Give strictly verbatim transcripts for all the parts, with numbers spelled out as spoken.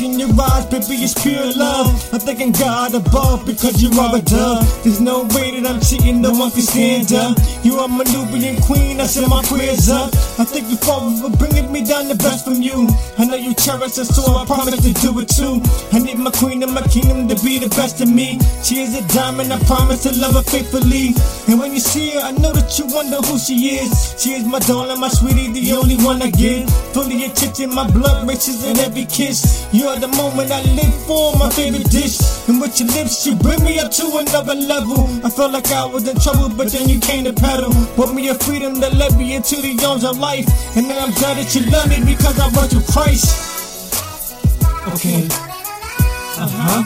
in your eyes, baby, it's pure love. I'm thanking God above because you are a dove. There's no way that I'm cheating, no one can stand up. You are my Nubian queen, I send my prayers up. I thank you, Father, for bringing me down the best from you. I know you cherish us, so I promise to do it too. I need my queen in my kingdom to be the best of me. She is a diamond, I promise to love her faithfully. And when you see her, I know that you wonder who she is. She is my darling, my sweetie, the only one I give. Fully attention, my blood races in every kiss. You are the moment I live for, my favorite dish. And with your lips, you bring me up to another level. I felt like I was in trouble, but then you came to pedal. Brought me a freedom that led me into the arms of life. And then I'm glad that you love me because I brought you Christ. Okay. Uh-huh.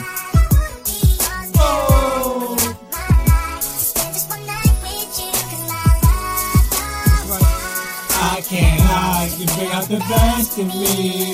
Oh. I can't hide, you bring out the best in me.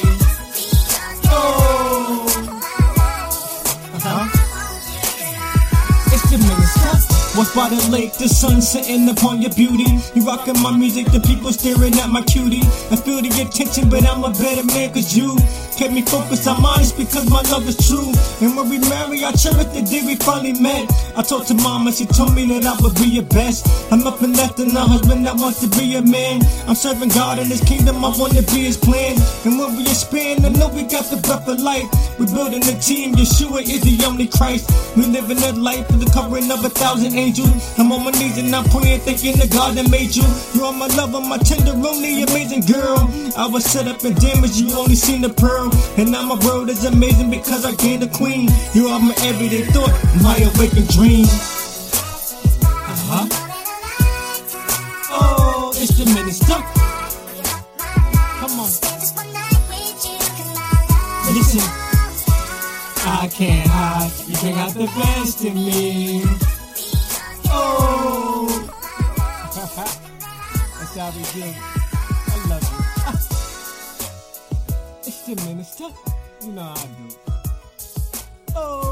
Oh. Uh-huh. It's the minister. Once by the lake, the sun setting upon your beauty. You rockin' my music, the people staring at my cutie. I feel the attention, but I'm a better man cause you kept me focused, I'm honest because my love is true. And when we marry, I cherish the day we finally met. I talked to mama, she told me that I would be your best. I'm up and left and a husband that wants to be a man. I'm serving God in his kingdom, I want to be his plan. And when we expand, I know we got the breath of life. We're building a team, Yeshua is the only Christ. We living that life for the covering of a thousand angels. I'm on my knees and I'm praying, thanking the God that made you. You are my lover, my tender, only amazing girl. I was set up and damaged, you only seen the pearl. And now my world is amazing because I gained a queen. You are my everyday thought, my awakened dream. Uh-huh. Oh, it's the minister. Come on. Listen. I can't hide, you bring out the best in me. Oh. That's how we do. I love you. It's the minister. You know how I do. Oh.